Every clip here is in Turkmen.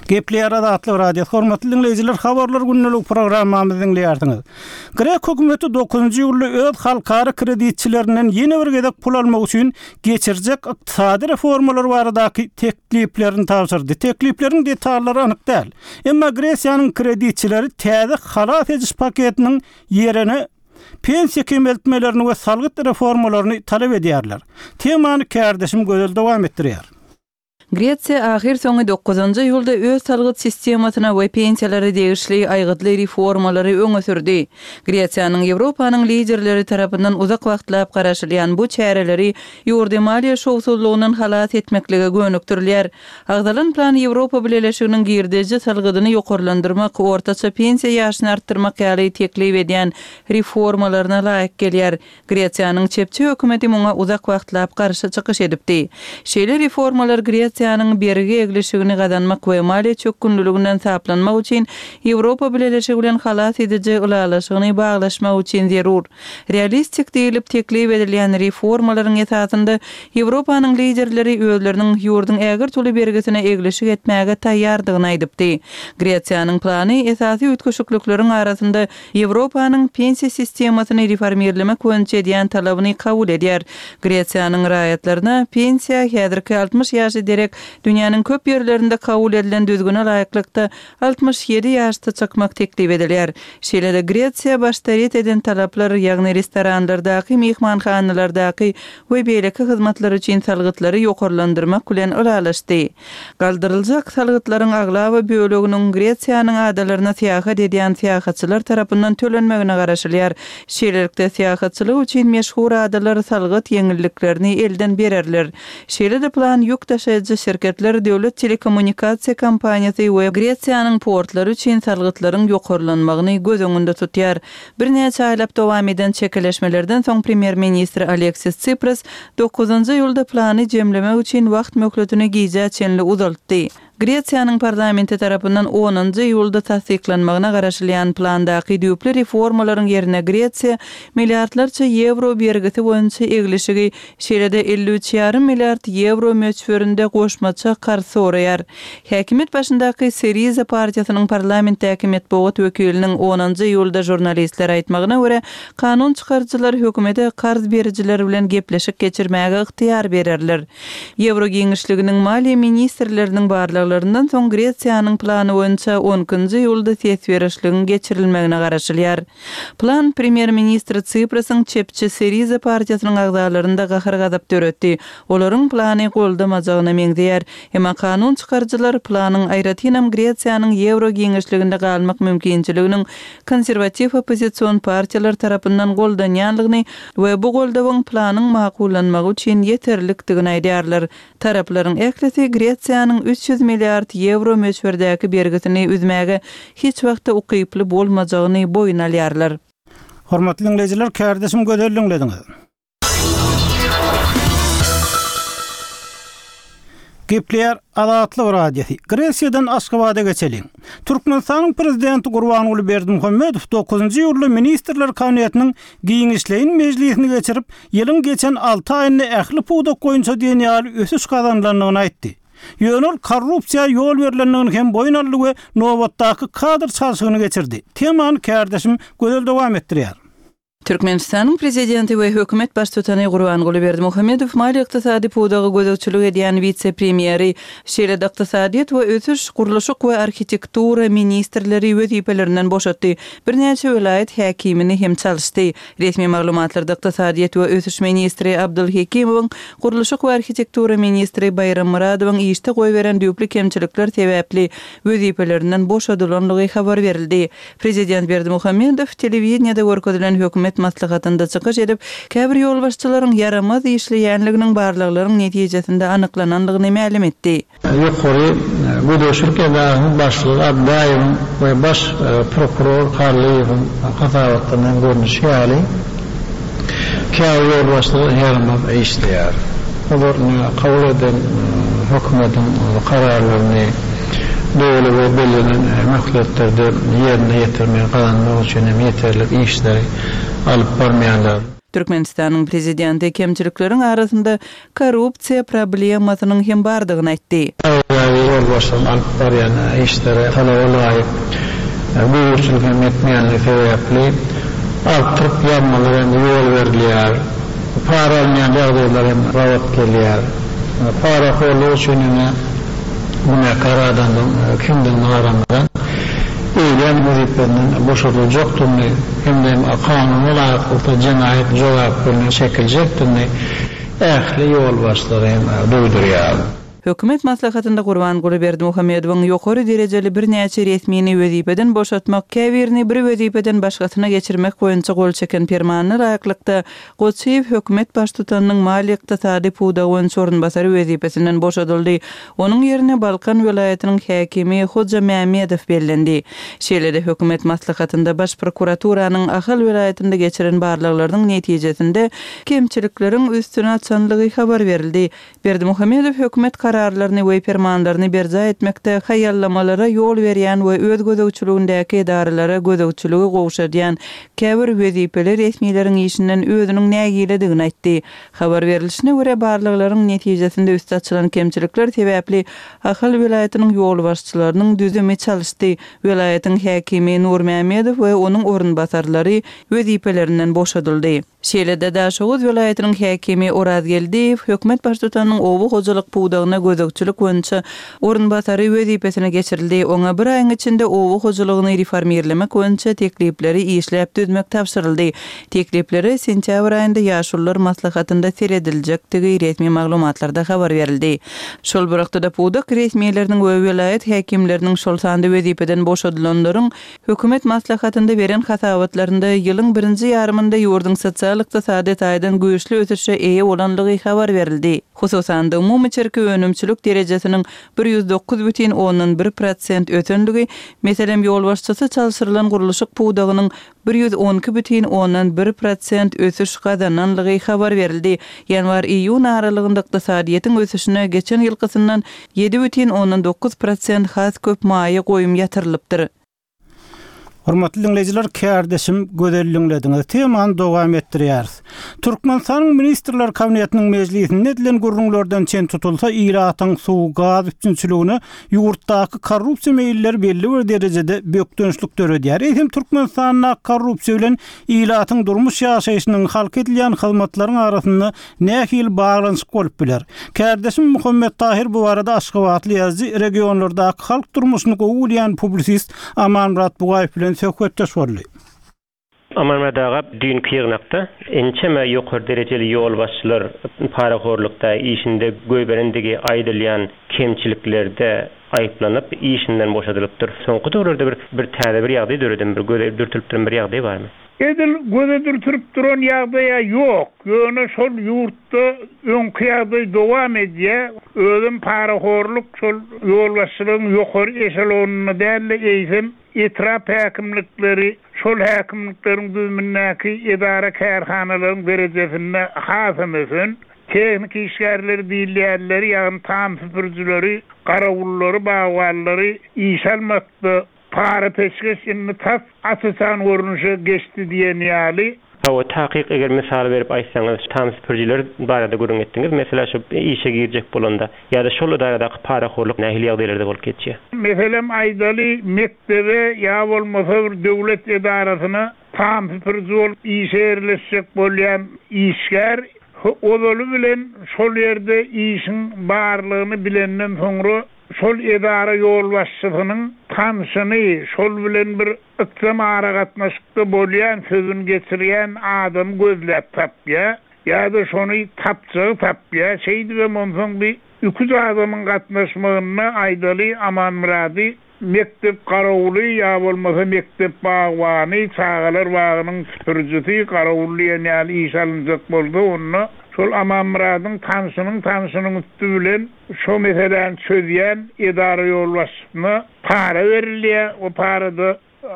Gepler adatlı radio hormatly dinleyijiler, habarlar günlük programmamyzy dinleýärdiňiz. Grek hökümeti 9-njy ýylda öz halkara kreditçilerinden ýene bir gedek pul almak üçin geçirjek ykdysady reformalar baradaky tekliplerini tapşyrdy. Tekliplerin detallary anyk däl. Emma Gresiýanyň kreditçileri täze halat ediş paketiniň ýerine pensiya kemeltmelerini we salgyt reformalaryny talep edýärler. Temany kärdeşim gözel dowam etdirýär. Gretsiýa ahir soňy 9-njy ýylda öz salgyt sistemasyna we pensiýalary degişli aýgytly reformalary öňe sürdi. Gretsiýanyň Ýewropanyň liderleri tarapyndan uzak wagtlap garaşylýan bu çäreleri ýurdy maliýe şowsuzlygynyň halat etmekligi gönükdirilýär. Agdalan plan Ýewropa Birleşiginiň girdeji salgydyny ýokarlandyrmak, ortaça pensiýa ýaşyny artdyrmak ýaly teklip edýän reformalaryna laýyk gelýär. Gretsiýanyň çepçi hökümeti muňa uzak wagtlap garşy çykyş edipdi. Şeýle reformalar Gretsiýanyň bergi egleşigini gadanmak we maliýe çökünlüliginden saplanmak üçin Ýewropa Birleşigi bilen halat edici ulalaşygyny baglaşmak üçin zerur. Realistik diýilip teklip edilýän reformalaryň esasynda Ýewropanyň liderleri özleriniň ýurdyň ägir tuly bergisine egleşik etmäge taýýardygyny aýdypdy. Gretsiýanyň plany esasy ütköşüklükleriň arasynda Ýewropanyň pensiýa sistemasyny reformerlemek boýunça edýän talabyny kabul edýär. Gretsiýanyň raýatlaryna pensiýa häzirki 60 ýaşy derek dünýäniň köp ýerlerinde kabul edilen düzgüne laýyklykda 67 ýaşda çakmak teklip edilýär. Şeýle-de Gretsiýa baştaryt eden talaplar ýagny restoranlardaky, mehmanhanalardaky we beýleki hyzmatlar üçin salgytlary ýokarlandyrmak bilen ulalaşdy. Galdyryljak salgytlaryň aglawy böleginiň Gretsiýanyň adalaryna syýahat edýän syýahatçylar tarapyndan tölenmegine garaşylýar. Şeýlelikde syýahatçylyk üçin meşhur adalar salgyt ýeňilliklerini elden bererler. Şeýle-de plan ýük taşıýjy şirketler, döwlet telekommunikasiýa kompaniýasy we Gretsiýanyň portlary üçin salgytlaryň ýokarlanmagyny göz öňünde tutýar. Bir näçe aýlap dowam eden çekeleşmelerden soň premier ministr Aleksis Tsipras 9-njy ýylda plany jemlemek üçin wagt möhletini giýje çenli uzaltdy. Gretsiýanyň parlamenti tarapyndan 10-njy ýylda tasdiklanmagyna garaşylýan plandaky düýpli reformalaryň ýerine Gretsiýa milliardlarça euro bergisi boýunça egleşigi, şeýle-de 53,5 milliard euro möçberinde goşmaça garşy soraýar. Häkimet başyndaky Syriza partiýasynyň parlamentdäki medeniýet wekiliniň 10-njy ýylda jurnalistler aýtmagyna görä, kanun çykarjylar hökümete karz berjiler bilen gepleşik geçirmäge yktyýar bererler. Euro giňişliginiň maliýe ministrleriniň barlygy soň Gretsiýanyň plany boýunça 10-njy ýylda sesberişligiň geçirilmegine garaşylýar. Plan premier ministr Tsiprasyň çepçi Syriza partiýasynyň agdalarynda gahyr gadap döretdi. Olaryň plany goldamajagyna meňzeýär. Emma kanun çykarjylar planyň aýratynam Gretsiýanyň euro giňişliginde galmak mümkinçiliginiň konserwativ opozisiýon partiýalar tarapyndan goldanýanlygyny we bu goldawyň planyň makullanmagy üçin ýeterlikdigini aýdýarlar. Taraplaryň eklesi Gretsiýanyň 300 milliard euro möçberdäki bergisini üzmäge hiç wagtda ukyply bolmajagyny boyun alýarlar. Hormatly dinleyijiler, kärdeşim gözel dinlediňiz. Gepler adatly radiosi. Gresiýadan Aşgabat'a geçelim. Türkmenistanyň prezidenti Gurbanuly Berdimuhammedow 9-njy ýylda ministrler kabinetiniň giňişleýin mejlisini geçirip, ýylyň geçen 6 aýyny ähli puwda goýunça diýen ýaly ösüş kazanylanyny aýtdy. Ýönül korrupsiýa ýol berilendigini hem boýunally we nowatdaky kadr çalşygyny geçirdi. Temany kärdeşim gözel dowam etdirýär. Türkmenistanyň prezidenti we hökümet baş tutany Gurbanuly Berdimuhammedow maliýe ykdysady puwdagy gözegçilik edýän witse-premieri, şeýle-de ykdysadyýat we ötüş, guruluşyk we arhitektura ministrleri wezipelerinden boşatdy. Bir näçe welaýat häkimini hem çalşdy. Resmi maglumatlarda ykdysadyýat we ötüş ministri Abdulhekimowyň, guruluşyk we arhitektura ministri Bayram Muradowyň işde goýberen düýpli kemçilikler sebäpli wezipelerinden boşadylanlygy habar berildi. Prezident Berdimuhammedow telewiziýada görkezilen hökümet maslahatynda çykyş edip, käbir ýolbaşçylaryň yaramaz işleýänliginiň barlyklaryň netijesinde anyklananlygyny ma'lum etdi. Ýokary Gudoşurkedaň başlygy Abdaýew we baş prokuror Karlyewiň hasabatynyň görnüşi ýaly käbir ýolbaşçylar yaramaz işleýär. Olaryň kabul eden hökümetiň kararlaryny döwlet we belirlenen maksatlarda ýerine ýetirmeye galanmak üçin ýeterlik işleri alyp barmaýanlar. Türkmenistanyň prezidenti kemçilikleriň arasynda korrupsiýa problemasynyň hem bardygyny aýtdy. yol başlayan alıp barayan işlere talaba layık büyükçülük etmeyenlik sebepli arttırıp yanmalar hem yol veriliyor. Para almayan dağdaylar hem ravat geliyor. Para koyulu uçununa buna karadan kimden aramdan eylem vazifelerinden boşaltılacaklarını hem de kanuna layıklıkta cinayet cevaplarını çekileceklerini ehli yol başları hem duyduruyor. Hökümet maslahatynda Gurbanguly Berdimuhammedowyň ýokary derejeli bir näçe resmini wezipeden boşatmak, käbirini bir wezipeden başgasyna geçirmek boýunça gol çeken permanenty raýaklykda Goçeýew hökümet baştutanynyň maliýe ykdysady puwdagyň sorunbasary wezipesinden boşadyldy. Onuň ýerine Balkan welaýatynyň häkimi Hoja Mämedow bellendi. Şeýlede hökümet maslahatynda baş prokuraturynyň Ahal welaýatynda geçiren barlyklaryň netijesinde kemçilikleriň üstüne açanlygy habar berildi. Berdimuhammedow hökümet kararlaryny we fermanlaryny berja etmekde haýallamalara ýol berýän we öz gözegçiligindäki edaralara gözegçiligi gowşadýan käbir wezipeler resmiýetiň işinden özüniň nägiledigini aýtdy. Habar berilişine görä barlyklaryň netijesinde üstü açylan kemçilikler sebäpli Ahal welaýatynyň ýol başçylarynyň düzümi çalyşdy. Welaýatyň häkimi Nur Mämedow we onuň orunbasarlary wezipelerinden boşadyldy. Şeýlede de Şoğuz welaýatynyň häkimi Oraz Geldiýew hökümet baştutanynyň owu hojalyk puwdagyna gözegçilik boýunça orunbasary wezipesine geçirildi. Oňa bir aýyň içinde owu hojalygyny reformirlemek boýunça teklipleri işläp düzmek tapşyryldy. Teklipleri sentýabr aýynda ýaşullar maslahatynda serediljekdigi resmi maglumatlarda habar berildi. Şol wagtda da puwdak resmiýetleriniň we welaýat häkimleriniň şol sandy wezipeden boşadylanlaryň hökümet maslahatynda beren hasawatlarynda ýylyň birinji ýarymynda ýurdun sosial-ykdysady taýdan güýçli ötüşe eýe bolanlygy habar berildi. Hususan da umumy çerki önümçülük derejesiniň 109,1% ötönligi, meselem ýol başçysy çalşyrylan guruluşyk puwdagynyň 112,1% ötüş gazananlygy habar berildi. Ýanwar-iýun aralygynda ykdysadyýetiň ötüşine geçen ýylkysyndan 7,9% has köp maýy goýum ýatyrylypdyr. Hormatly dinleyijiler, kärdeşim gözelliňlediňiz temany dowam etdirýäris. Türkmenistanyň ministrler kabinetiniň mejlisinde edilen gurrunlardan çen tutulsa ýylatyň suw, gaz üçinçiligini ýurtdaky korrupsiýa meýilleri belli bir derejede bökdönçlük döredýär. Hem Türkmenistanyň korrupsiýa bilen ýylatyň durmuş ýaşaýyşynyň halk edilýän hyzmatlaryň arasynda nähil baglanyş bolup biler. Kärdeşim Muhammed Tahir bu arada Aşgabatly ýazgy regionlardaky halk durmuşyny gowulýan publisist Amanmurat Bugaýew bilen söhbetde sorly. Amanmurat aga dünkü ýygnakda ençeme ýokary derejeli ýol başçylar paraxorlukda işinde göýberendigi aýdylýan kemçiliklerde aýplanyp işinden boşadylypdyr. Soňky döwürde bir täze bir ýagdaý döredin, bir gödürtülip duran bir ýagdaý barmy? Edil gödürtülip duran ýagdaýa ýok. Ýöne şol ýurtda öňki ýagdaý dowam edýär. Özüm paraxorluk şol ýol başçylygyň ýokary eşelonuna däl eýsem etrap häkimlikleri şol häkimlikleriň düzümindäki edara kärhanalaryň derejesinde hasymysyň teknik işgärleri diýilýärleri ýa-ni tam süpürjüleri, garawullary, bagwallary iş almakda para peşkeşini tap asasan görünüşe geçdi diýen ýaly. O taqiq eger misal berip aýtsaňyz, tam süpürjiler barada görüň etdiňiz. Mesela şu işe girjek bolanda ýa-da şol idaradaky paraxorluk nähili ýagdaýlarda bolup geçýär. Meselem aýdaly mektebe ýa bolmasa bir döwlet edarasyna tam süpürji bolup iş erleşjek bolýan işgär odaly bilen şol ýerde işin barlygyny bilenden soňra şol edara ýol başçysynyň tanşyny şol bilen bir ykdysam ara gatnaşykda bolýan sözün geçirýän adam gözläp tapýar ýa-da şonu tapýar şeýdi we monsoň bir 200 adamyň gatnaşmagyna aýdaly Amanmurady mektep garawuly ýa bolmasa mektep bagwany çağalar bagynyň süpürjisi garawuly ýa-ni iş alynjak boldy onu şol Amanmuradyň tanşynyň üstü bilen şo meselen çözýän edara ýol başçysyna para berilýär. O parada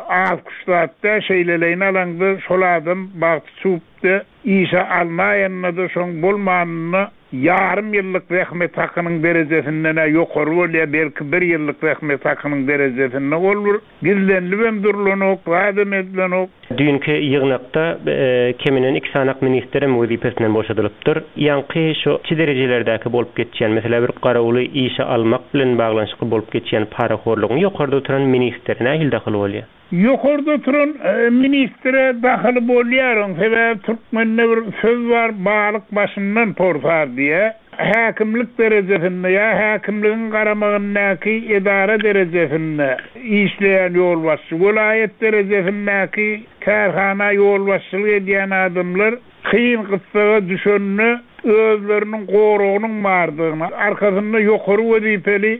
alkışlatda şeýleleýin alanda şol adam bagty çupdy işe almaýanna da şoň bolmanyny yarım yıllık rahmet hakkının derecesinden ýokary bolýar, belki 1 yıllık rahmet hakkının derecesinden olur. Gizlenli durulunok, adam edilenok. Dünkü ýygnakda keminen 2 sanak ministeri wezipesinden boşadylypdyr. Ýanky şu 2 derejelerdäki bolup geçýän, mesela bir garawy işe almak bilen baglanşyk bolup geçýän paraxorlygyň ýokarda oturan ministerine hil daxil bolýar. Ýokarda oturan ministre daxil bolýar. Sebäbi türkmende bir söz var, balyk başyndan portar diýe. Häkimlik derejesinde ya häkimligiň garamagyndaky edara derejesinde işleýän ýolbaşçy, vilayet derejesindäki karhana ýolbaşçylyk edýän adamlar kıyın kıtsağa düşönünü özlerinin qoruğunun vardygyny, arkasında ýokary wezipeli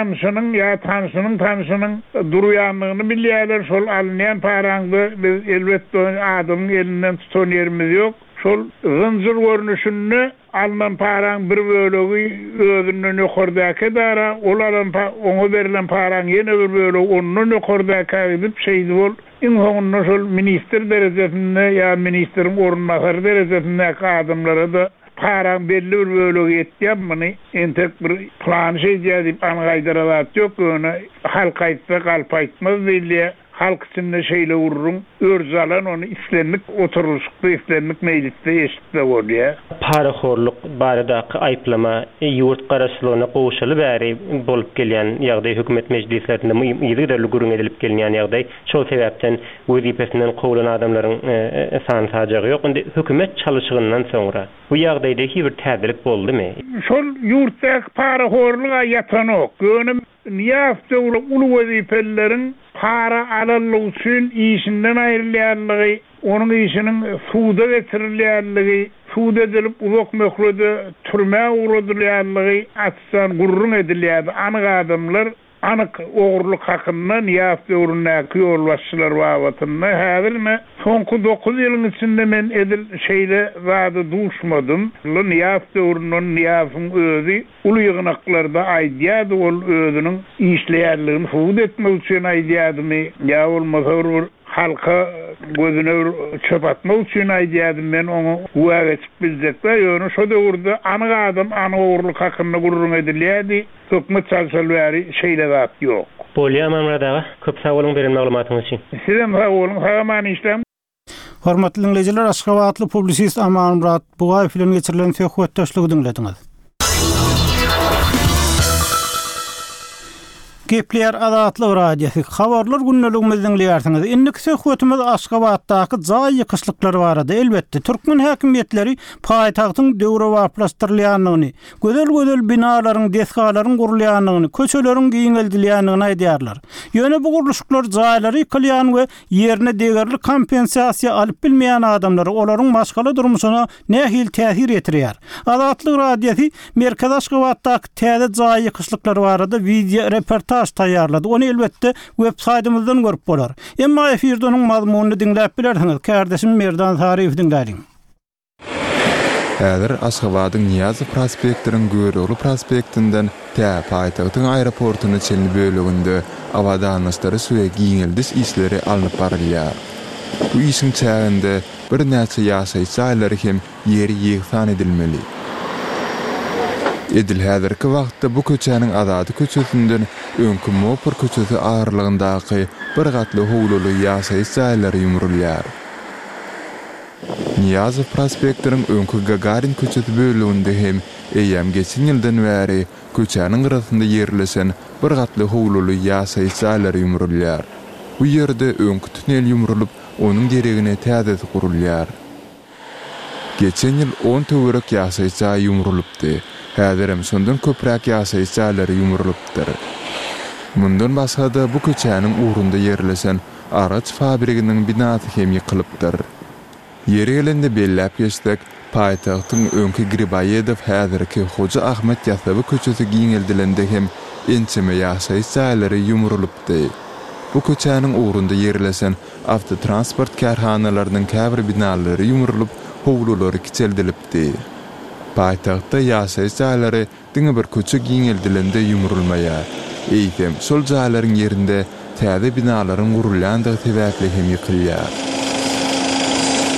tanşynyň duruyanlygyny bilýärler. Şol alynýan paraňdy biz elbetde adamyň elinden tutan ýerimiz ýok. Şol zynjyr görnüşünü alınan paraň bir bölegi özünden ýokardaky dara, olaryň oňa berilen paraň ýene bir bölegi ondan ýokardaky edip şeýdi bol. İnhoğunna şol minister derejesinde ya ministeriň orunmasary derejesindäki adamlara da paraň belli bir bölegi etýärmi? Entek bir plan şeýdip aňgaýdyralat ýok, öňe halk aýtsa galp aýtmaz diýilýär. Halk içinde şeyle vururun, örzalan onu islenlik oturuşukta, islenlik mecliste eşitle bolýar. Paraxorlyk baradaky aýplama ýurt garaşlygyna gowşaly bäri bolup gelýän ýagdaý hökümet meclislerinde ýygyderli gürüň edilip gelýän ýagdaý. Şol sebäpden wezipesinden gowulan adamlaryň sany sajagy ýok. Indi hökümet çalyşygyndan soňra bu ýagdaýda bir täzelik boldymy? Şol ýurtdaky paraxorlyga ýatanok, gönüm niýafda ulu wezipeleriň para alalyk üçin işinden aýrylýanlygy, onun işinin suda getirilýänligi, suda edilip uzak möhrede türme uğradylýanlygy atsan gurrun edilýär. Anyk adamlar anyk ogurlyk hakyndan ýafda urunnaky ýolbaşçylar wagtynda häzirme soňky 9 ýylyň içinde men edil şeýle zady duşmadym. Ýafda urunun ýafyň özü uly ýygnaklarda aýdýady, ol özüniň işleýärligini suda etmek üçin aýdýadymy ýa bolmasa bir halka gözüne çöp atmak üçin aýdýadym men onu uwaga geçip biljekler. Ýöne şo döwürde anyk adam anyk ogurlyk hakynda gurrun edilýärdi. Hökümet çalşylary şeýle zat ýok. Bolýar Mamradaga, köp sag bolun beren maglumatyňyz üçin. Sizem sag bolun, haýman işlem. Hormatly dinleyijiler, Aşgabatly publisist Aman Murat Bugaýew bilen geçirilen söhbetdeşligi dinlediňiz. Gepler Adatly radiosi habarlar günneligimizi dinleýärsiňiz. Innik söhbetimiz Aşgabatdaky jaý ýykyşlyklary barada. Elbetde türkmen häkimetleri paýtagtyň döwre waplastyrylýanlygyny, gözel binalaryň, deskalaryň gurulýanlygyny, köçeleriň giňeldilýänligini aýdýarlar. Ýöne bu guruluşyklar jaýlary ýykylýan we ýerine degerli kompensiýasiýa alyp bilmeýän adamlary olaryň başgaly durmuşyna nähil täsir etirýär. Adatly radiosi Merkez Aşgabatdaky täze jaý ýykyşlyklary barada video reportaj taýýarlady. Onu elbetde websaýtymyzdan görüp bolar. Emma efirde onuň mazmunyny dinläp bilersiňiz. Kardeşim Merdan Tariýew dinlädiň. Häzir Aşgabatyň Niýazy prospektiniň Göýrögli prospektinden paýtagtyň aeroportuny çelni bölегinde awadanlykları suwe giňeldiş işleri alınıp barylýar. Bu işin çäginde bir näçe ýaşaýy jaýlary hem ýeri ýygsan edilmeli. Edil häzirki wagtda bu köçäniň Azady köçesinden öňkü Mopur köçesi agyrlygyndaky bir gatly howluly ýaşaýy jaýlary ýumrulýar. Niýazy prospektiniň öňkü Gagarin köçesi bölегinde hem eýem geçen ýyldan bäri köçäniň gyrasynda ýerleşen bir gatly howluly ýaşaýy jaýlary ýumrulýar. Bu ýerde öňkü tünel ýumrulup onuň geregine täzesi gurulýar. Geçen ýyl 10 töwerek ýaşaýy jaý ýumrulupdy. Häzirem şondan köpräk ýaşaýy jaýlary ýumrulupdyr. Mundan başga da bu köçäniň ugrunda ýerleşen araç fabriginiň binasy hem ýykylypdyr. Ýeri gelende belläp geçsek, paýtagtyň öňkü Gribaýedow häzirki Hoja Ahmet Ýasaby köçesi giňeldilende hem ençeme ýaşaýy jaýlary ýumrulupdy. Bu köçäniň ugrunda ýerleşen awtotransport karhanalarynyň käbir binalary ýumrulup, howlulary kiçeldilipdi. Paýtagtda ýaşaýy jaýlary diňe bir köçe giňeldilende ýumrulmaýar. Eýtem şol jaýlaryň ýerinde täze binalaryň gurulýandygy sebäpli hem ýykylýar.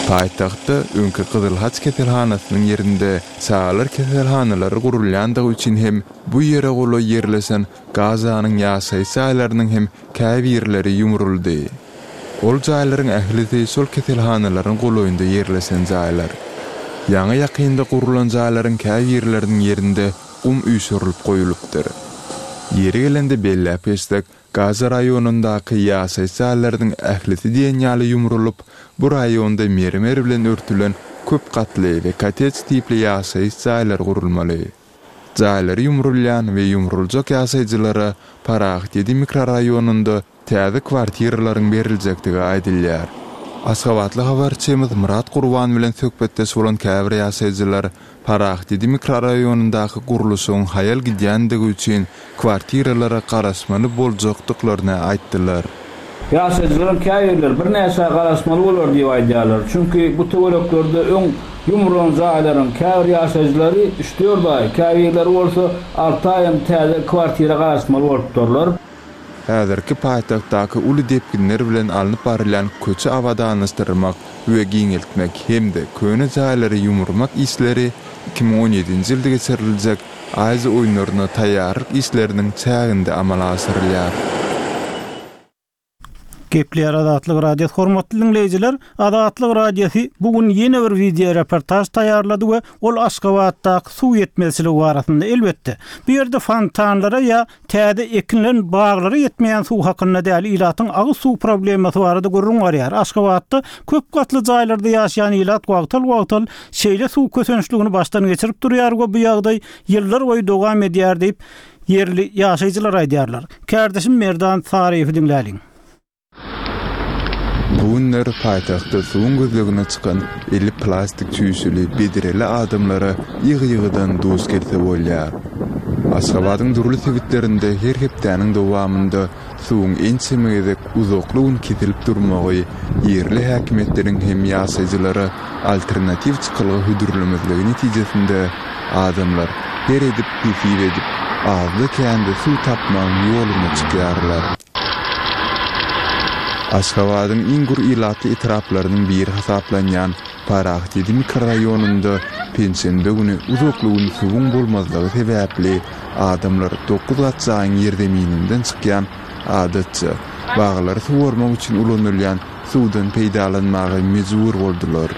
Paytaxtda öňki Kızılhaç ketelhanasynyň ýerinde sağlar ketelhanalary gurulýandygy üçin hem bu ýere goly ýerlesen Gazanyň ýaşaý saýlarynyň hem käbi ýerleri ýumruldy. Ol jaýlaryň ählisi şol ketelhanalaryň goloýunda ýerlesen jaýlar. Ýaňy ýakynda gurulan jaýlaryň käbi ýerleriniň ýerinde üýsürilip goýulypdyr. Ýeri gelende belläp etsek, Gaza rayonundaky ýaşaý saýlarynyň ählisi diýen ýaly ýumrulup, bu rayonda mermer bilen örtülen köp gatly we kotedж tipli ýaşaý saýlar gurulmaly. Jaýlary ýumrulýan we ýumruljak ýaşaýjylara Paraxtedi mikrorayonunda täze kwartiralaryň beriljektigi aýdylýar. Aşgabatly habarçymyz Murat Gurban bilen söhbetdeş bolan käbir ýaşaýjylar Paraxtedi mikrorayonundaky guruluşyň hayal gidýändigi üçin kwartiralara garaşmaly boljakdyklaryny aýtdylar. Ýaşaýjylaryň käýerler bir näçe garaşmaly bolar diýip aýdýarlar. Çünki bu töwerekleri öň ýumrulan jaýlaryň käbir ýaşaýjylary 3-4 aý, käýerler bolsa 6 aýym täze kwartira garaşmaly bolup durlar. Häzirki paýtagtdaky uly depginler bilen alınıp barylan köçü awadanystyrmak we giňeltmek hemde köne jaýlary ýumurmak isleri 2017-nji ýylda geçiriljek Aýzy oýunlaryna taýýarlyk isleriniň çäginde amala asyrylýar. Kepler Adatlyk radio hormatly dinleýijiler, Adatlyk radiosi bugun ýene bir video reportaj taýýarlady we ol Aşgabatdaky suw ýetmezligi barasynda elbetde. Bu ýerde fontanlara ýa täze ekinlen baglara ýetmeýän suw hakynda däl ilatyň agy suw problemasy barada görüň barýar. Aşgabatda köp gatly jaýlarda ýaşaýan ilat wagtal şeýle suw kösençligini başdan geçirip durýar we bu ýagdaý ýyllar boýy dowam edýär diýip yerli ýaşaýjylar aýdýarlar. Kardeşim Merdan Sariýew dinläliň. Bunlar paytaxtda suwun gözlegine çykan 50 plastik tüýsüli bedireli adamlara ýygy-ýygydan dost gelse bolýar. Aşgabatyň durly sebitlerinde her hepdäniň dowamında suwun ençemegedek uzaklygyny ketilip durmagy ýerli häkimetleriň hem ýaşaýjylara alternativ çykylgy hüdürlemezligi netijesinde adamlar her edip pifir edip azly kendi suw tapmaň ýoluny çykýarlar. Aşgabatyň ingur ilatly etraplarynyň biri hasaplanýan Paraxtedi mikrorayonunda pensiýende güni uzaklygyň suwun bolmazlygy sebäpli adamlar 9 gatsaň ýerdemininden çykýan adatça baglar suwarmak üçin ulanylýan suwdan peýdalanmagy mejbur boldular.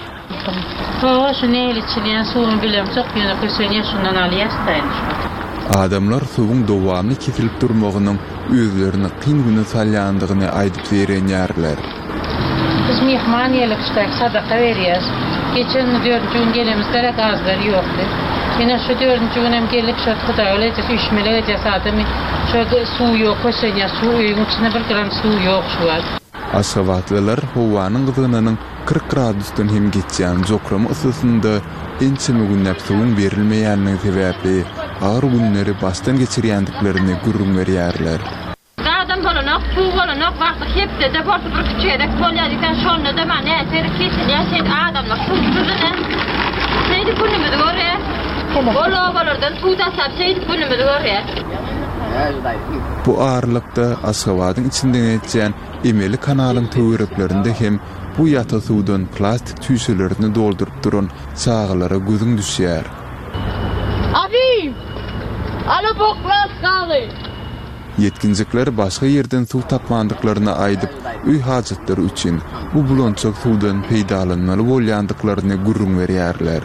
Adamlar suwun dowamly ketilip durmagynyň özlerini qyn güne salýandygyny aýdyp berenýärler. Biz mehman ýelikçilik sadaka berýäs. Geçen 4-nji gün gelemizlere gazlar ýokdy. Ýene şu 4-nji gün hem gelip şu Hudaý ölejek, üşmelege jasadymy. Şu suw ýok, köşeňe suw öýüň içinde bir gram suw ýok şu an. Aşgabatlylar howanyň gyzynynyň 40 gradusdan hem geçýän jokramy ysysynda ençeme günläp suwun berilmeýänligi sebäpli ağır günleri baştan geçirýändiklerini gurrun berýärler. Adam bolanak, suw bolanak, wagty hepde de bolsa bir küçüýedek bolýardykan şonda da mane äter kesilýär, sen adamlar suwdyny. Seýdi günümizde görýär. Bolardan suw tasap seýdi günümizde görýär. Bu ağırlykda Aşgabatyň içinden geçýän emeli kanalyň töwereklerinde hem bu ýata suwdan plastik tüýselerini doldurup duran çağlara gözüň düşýär. Abi! Ala boklas galy! Yetkinjikler başga ýerden suw tapmandyklaryny aýdyp, öý hajatlary üçin bu bulançak suwdan peýdalanmaly bolýandyklaryny gurrun berýärler.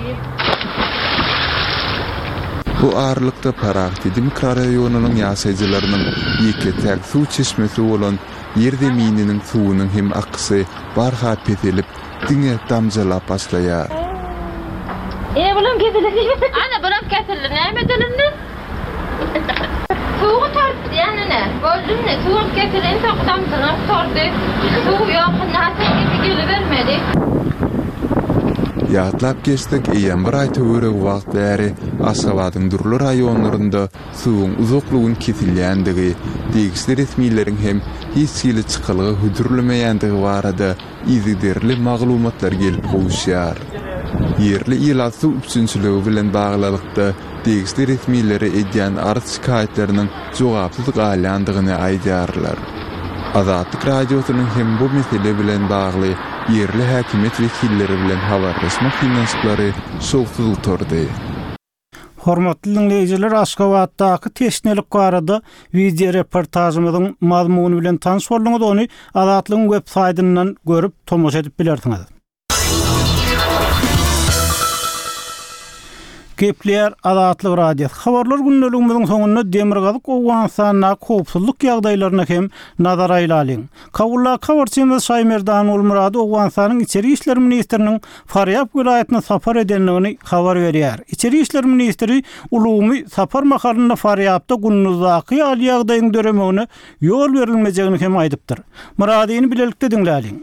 Bu ağırlykda Paraxtedi mikrorayonunun ýaşaýjylarynyň ýeketäk suw çeşmesi bolan ýerdeminiň suwunyň hem akysy barha petelip diňe damjalap başlaýar. Bulam kesildi. Ana bulam kesildi. Näme edildi? Suw tartdy ýanyna. Boldumny suw kesildi, taqdam sanap tartdy. Suw ýok, näçe gelip bermedi. Ýatlap geçdik, eýen bir aý töwerek wagt bäri Aşgabatyň durly raýonlarynda suwun uzaklygyny kesilýändigi, degişli resmiýetleriň hem hiç ýyly çykylgy hüdürlemeýändigi barada izderli maglumatlar gelip goýuşýar. Yerli ilat suw üçinçiligi bilen baglykda degişli resmiýetleri edýän arz şikaýetleriniň jogapsyz galýandygyny aýdýarlar. Adatlyk radiosynyň hem bu mesele bilen bagly yerli häkimet wekilleri bilen habarlaşma finanslary sowtulturdy. Hormatly dinleyijiler, Aşgabatdaky teşnelik barada video reportajymyzyň mazmuny bilen tanyş bolduğuňyz ony Azatlygyň web saýtyndan görüp tomoş edip bilersiňiz. Gepler Azatlyk radio. Habarlar günneligimiziň soňunda Demirgazyk Owganstanyna howpsuzlyk ýagdaýlaryna hem nazar aýlalyň. Kawulla kawarçymyz Şaýmerdan Ulmurad Owganstanyň içeri işler ministriniň Faryab welaýatyna sapar edenligini habar berýär. İçeri işler ministri ulumy sapar mahalynda Faryabda günnüzdaky ýaly ýagdaýyň döremegine ýol berilmejegini hem aýdypdyr. Muradyny bilelikde dinläliň.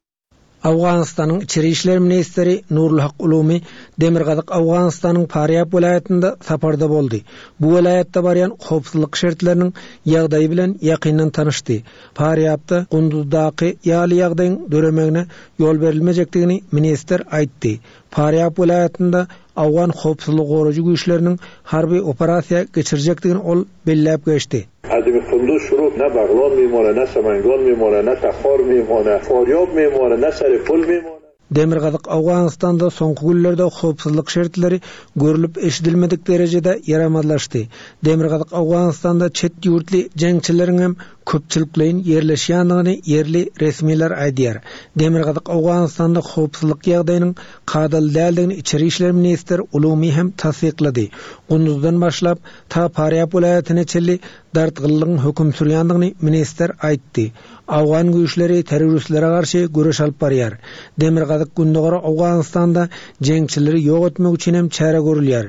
Awganistanyň içeri işler ministri Nurulhaq Ulumy Demirgazyk Awganistanyň Faryab welaýatynda saparda boldy. Bu welaýatda barýan howpsuzlyk şertleriniň ýagdaýy bilen ýakyndan tanyşdy. Faryabda gündüzdaky ýaly ýagdaýyň döremegine ýol berilmejekdigini minister aýtdy. Faryab welaýatynda Awgan howpsuzlyk goruju güýçleriniň harby operasiýa geçirjekdigini ol belläp geçdi. از این خندو شروع نه بغلان میمونه نه سمنگان میمونه نه تخار میمونه فاریاب میمونه نه سر پل میمونه. Demirgazyk Awganistanda soňky günlerde howpsuzlyk şertleri görülüp eşidilmedik derejede ýaramadlaşdy. Demirgazyk Awganistanda çet ýurtly jeňçileriň hem köpçüliklerin yerleşýändigini yerli resmiler aýdýar. Demirgazyk Awganistanda howpsuzlyk ýagdaýynyň kadal däldigini içeri işler ministri Ulumy hem tasdiklady. Gündüzden başlap ta Faryab welaýatyna çelli dartgyllygyň höküm sürýändigini minister aýtdy. Awgan güýçleri teröristlere garşy göreş alyp barýar. Demirgazyk gündügara Awganistanda jeňçileri ýok etmek üçin hem çäre görülýär.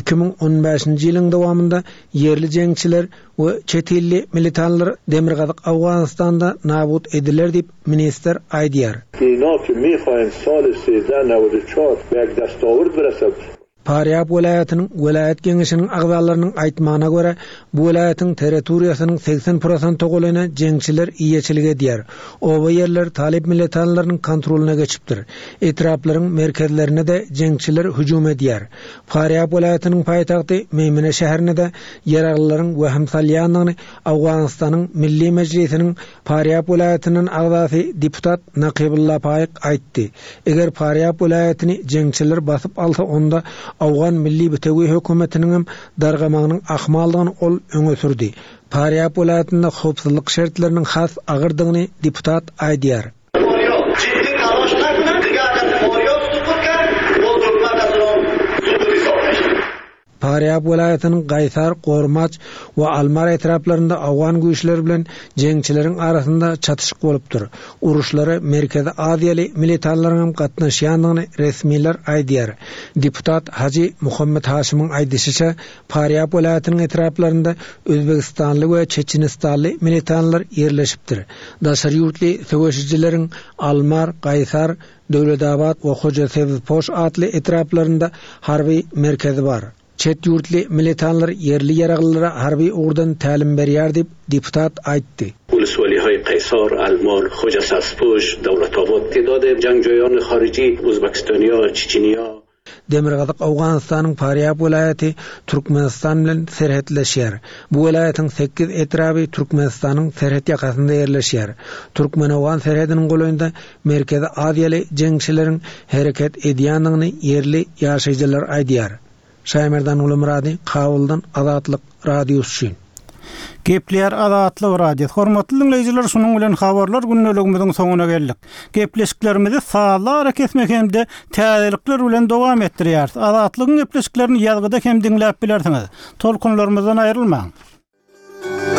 2015-nji ýylyň dowamında yerli jeňçiler we çet elli militanlar Demirgazyk Awganistanda nabut ediler diýip minister aýdýar. Ýa-ni mihaýyn saly 1394 bäk dastawurt berasy. Faryab welaýatynyň welaýat geňişiniň agzalarynyň aýtmagyna görä, bu welaýatyň territoriýasynyň 80% togulyna jeňçiler iýeçilik edýär. Oba ýerler talip militanlarynyň kontrolyna geçipdir. Etraplaryň merkezlerine de jeňçiler hüjum edýär. Faryab welaýatynyň paýtagty Meýmene şäherine de ýaraglylaryň wehim salýanlygyny Awganistanyň Milli Mejlisiniň Faryab welaýatynyň agzasy deputat Naqibulla Paýyk aýtdy. Eger Faryab welaýatyny jeňçiler basyp alsa onda Awgan milli bütegi hökümetiniň hem dargamagynyň ahmaldygyny ol öňe sürdi. Faryab welaýatynda howpsuzlyk şertleriniň has agyrdygyny deputat aýdýar. Faryab welaýatynyň Gaýsar, Gormaç we Almar etraplarynda Awgan güýçleri bilen jeňçileriň arasynda çatyşyk bolupdyr. Uruşlara Merkezi Aziýaly militanlaryň gatnaşýandygyny resmiler aýdýar. Deputat Haji Muhammed Haşimyň aýdýşyça, Faryab welaýatynyň etraplarynda Özbekistanly we Çeçenistanly militanlar ýerleşipdir. Daşary ýurtly söwüşçileriň Almar, Gaýsar, Döwledabad we Hoja-Sebizpoş atly etraplarynda harby merkezi bar. Çet ýurtly militanlar yerli ýaraglylara harby ugurdan tälim berýär diýip deputat aýtdy. ولسوالی‌های قیصر، المار، خوجا-Sebizpoş، Döwledabad تعداد جنگجویان خارجی Özbekistanyň, Çeçeniýa. Demirgazyk Awganistanyň Faryab welaýaty Türkmenistan bilen serhetleşýär. Bu welaýatyň 8 etraby Türkmenistanyň serhet ýakasynda ýerleşýär. Türkmen-Awgan serhediniň goýunda Merkezi Aziýaly jeňçileriň hereket edýändigini yerli ýaşaýjylar aýdýar. Şaýmerdan Ulmurady, Kabuldan Azatlyk radiosu. Gepler Azatlyk radio. Hormatly dinleyijiler, şunuň bilen habarlar günneligimiziň soňuna geldik. Gepleşiklerimizi sağlar kesmek hemde täzelikler bilen dowam etdirýär. Azatlygyň gepleşiklerini ýazgyda hem dinläp bilersiňiz. Tolkunlarymyzdan aýrylmaň.